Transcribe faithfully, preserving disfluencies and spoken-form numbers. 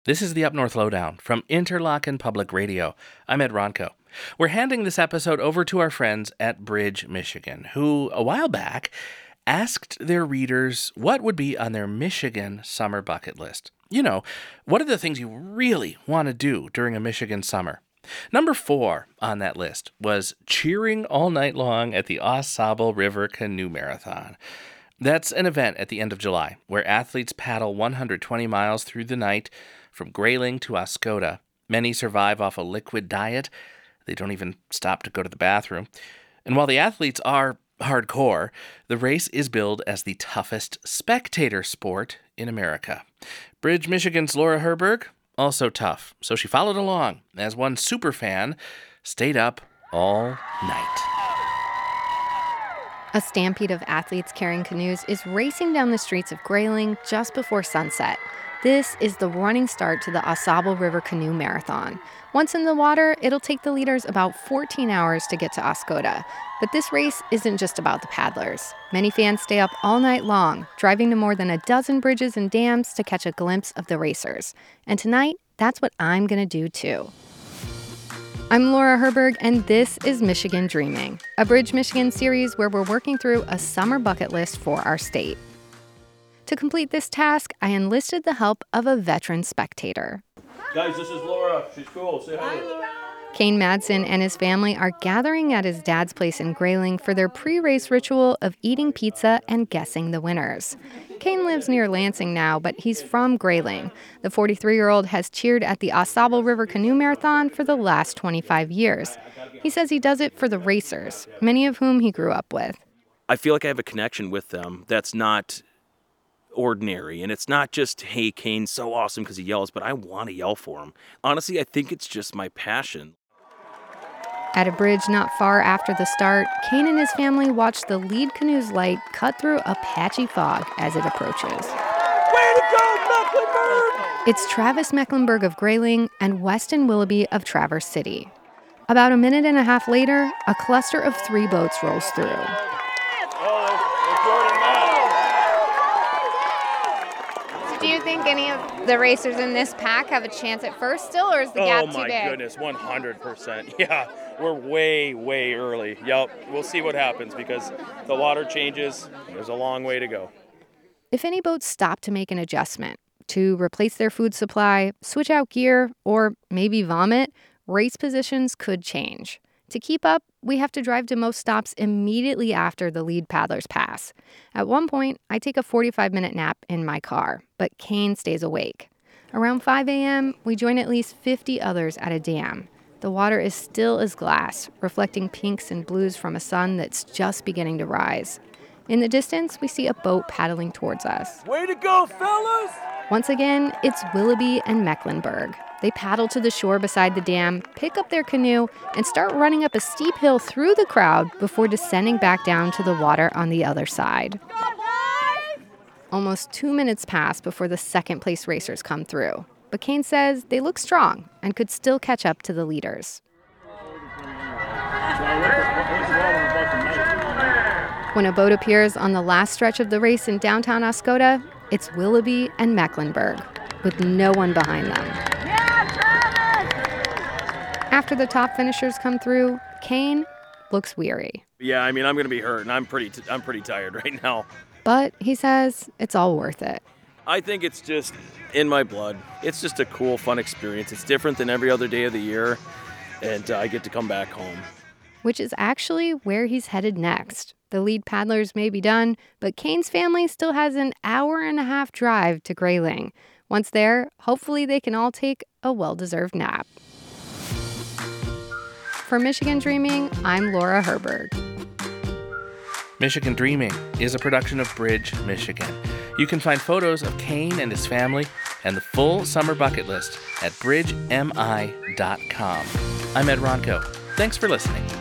This is the Up North Lowdown from Interlochen Public Radio. I'm Ed Ronco. We're handing this episode over to our friends at Bridge, Michigan, who, a while back, asked their readers what would be on their Michigan summer bucket list. You know, what are the things you really want to do during a Michigan summer? Number four on that list was cheering all night long at the AuSable River Canoe Marathon. That's an event at the end of July where athletes paddle one hundred twenty miles through the night from Grayling to Oscoda. Many survive off a liquid diet. They don't even stop to go to the bathroom. And while the athletes are hardcore, the race is billed as the toughest spectator sport in America. Bridge, Michigan's Laura Herberg, also tough. So she followed along as one superfan stayed up all night. A stampede of athletes carrying canoes is racing down the streets of Grayling just before sunset. This is the running start to the AuSable River Canoe Marathon. Once in the water, it'll take the leaders about fourteen hours to get to Oscoda. But this race isn't just about the paddlers. Many fans stay up all night long, driving to more than a dozen bridges and dams to catch a glimpse of the racers. And tonight, that's what I'm going to do too. I'm Laura Herberg, and this is Michigan Dreaming, a Bridge, Michigan series where we're working through a summer bucket list for our state. To complete this task, I enlisted the help of a veteran spectator. Guys, this is Laura. She's cool. Say hi. Kane Madsen and his family are gathering at his dad's place in Grayling for their pre-race ritual of eating pizza and guessing the winners. Kane lives near Lansing now, but he's from Grayling. The forty-three-year-old has cheered at the AuSable River Canoe Marathon for the last twenty-five years. He says he does it for the racers, many of whom he grew up with. I feel like I have a connection with them that's not ordinary, and it's not just, hey, Kane's so awesome because he yells, but I want to yell for him. Honestly, I think it's just my passion. At a bridge not far after the start, Kane and his family watch the lead canoe's light cut through a patchy fog as it approaches. Way to go, Mecklenburg! It's Travis Mecklenburg of Grayling and Weston Willoughby of Traverse City. About a minute and a half later, a cluster of three boats rolls through. Do you think any of the racers in this pack have a chance at first still, or is the gap too big? Oh my goodness, one hundred percent. Yeah, we're way, way early. Yep, we'll see what happens because the water changes. There's a long way to go. If any boats stop to make an adjustment, to replace their food supply, switch out gear, or maybe vomit, race positions could change. To keep up, we have to drive to most stops immediately after the lead paddlers pass. At one point, I take a forty-five minute nap in my car, but Kane stays awake. Around five a.m., we join at least fifty others at a dam. The water is still as glass, reflecting pinks and blues from a sun that's just beginning to rise. In the distance, we see a boat paddling towards us. Way to go, fellas! Once again, it's Willoughby and Mecklenburg. They paddle to the shore beside the dam, pick up their canoe, and start running up a steep hill through the crowd before descending back down to the water on the other side. Almost two minutes pass before the second-place racers come through. But Kane says they look strong and could still catch up to the leaders. When a boat appears on the last stretch of the race in downtown Oscoda, it's Willoughby and Mecklenburg, with no one behind them. After the top finishers come through, Kane looks weary. Yeah, I mean, I'm going to be hurt, and I'm pretty t- I'm pretty tired right now. But he says it's all worth it. I think it's just in my blood. It's just a cool, fun experience. It's different than every other day of the year, and uh, I get to come back home. Which is actually where he's headed next. The lead paddlers may be done, but Kane's family still has an hour and a half drive to Grayling. Once there, hopefully they can all take a well-deserved nap. For Michigan Dreaming, I'm Laura Herberg. Michigan Dreaming is a production of Bridge, Michigan. You can find photos of Kane and his family and the full summer bucket list at bridge m i dot com. I'm Ed Ronco. Thanks for listening.